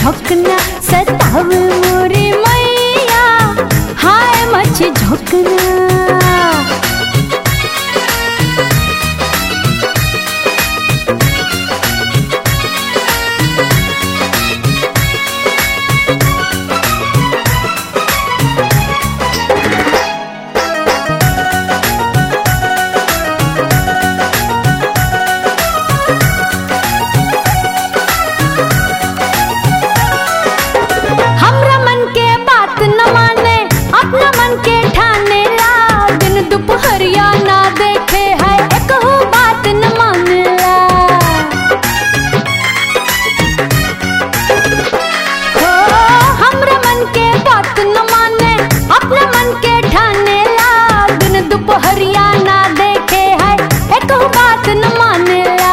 झोंकना सतावे मोरी मैया, हाय मच्छी झोंकना। हमरा मन के बात न माने, अपना मन के ठाने ला, दिन दोपहरिया ना देखे है एकहु बात न मानेला। हो हमरा मन के बात न माने, अपना मन के ठाने ला, दिन दोपहरिया ना देखे है एकहु बात न मानेला।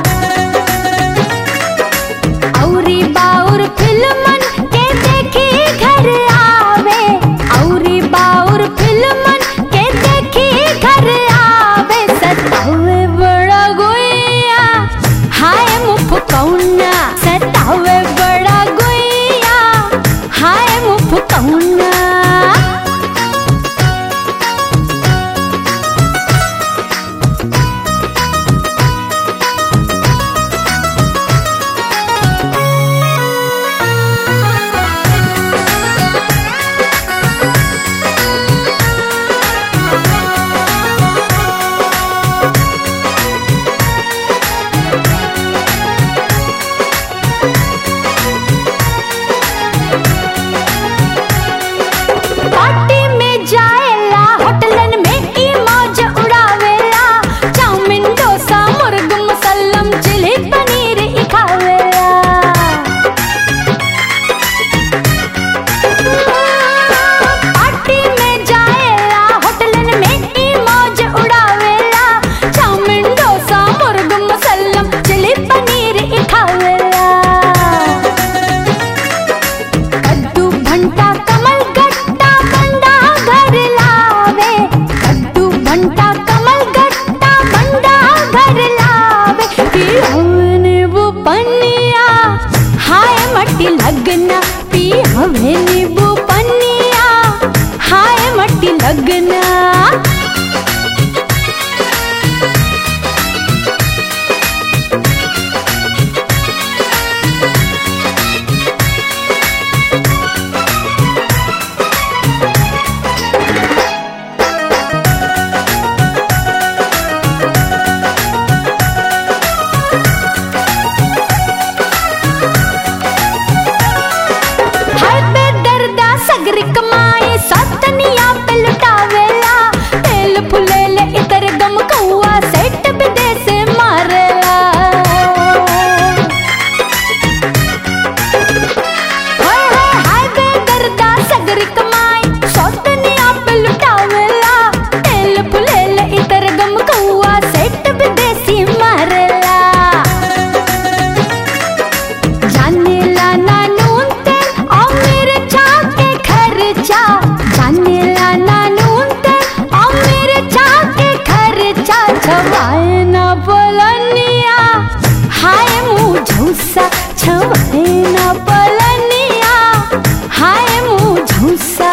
औरी बाउर फिल्मन के देखी घर आवे, औरी बाउर फिल्मन के देखी घर आवे, सतावे बड़ा गुइया, हाय मुँह फुकौना, सतावे बड़ा गुइया, हाय मुँह फुकौना। पार्टी में जाएला, होटलन में ई मौज उड़ावेला, चाउमीन डोसा मुर्ग मुसल्लम चिली पनीर ई खावेला। पार्टी में जाएला, होटलन में ई मौज उड़ावेला, चाउमीन डोसा मुर्ग मुसल्लम चिली पनीर ई खावेला। कद्दू भंटा कमल गट्टा बंडा घर लावे, कद्दू भंटा कमल गट्टा बंडा घर लावे, पियावे नींबू पनिया, हाय मट्टी लगना, पियावे नींबू पनिया, हाय मट्टी लगना। हाय बेदर्दा सगरी कमाई सतनिया पे लुटावेला, तेल फुलेले इतर गम कौआ सेठ विदेश मारेला। हाय हाय हाय बेदर्दा सगरी कमाई सतनिया पे लुटावेला, तेल फुलेले इतर गम कौआ सेठ विदेशी मारेला। जानेला ना नून तेल और मिर्चा के खर्चा, जानेला ना नून तेल और मिर्चा के खर्चा, छवाए ना पलनिया, हाय मुँह झूसा, छवाए ना पलनिया, हाय मुँह झूसा।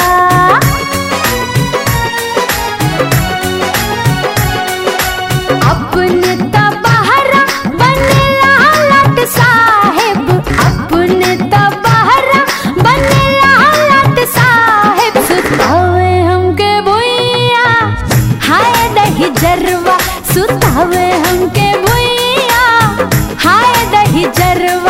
अपने तबहरा बनेला लट साहेब, अपने तबहरा बनेला लट साहेब, सुतावे हमके भुइया, हाय दही जरवा, सुतावे हमके भुइया, हाय दही जरवा।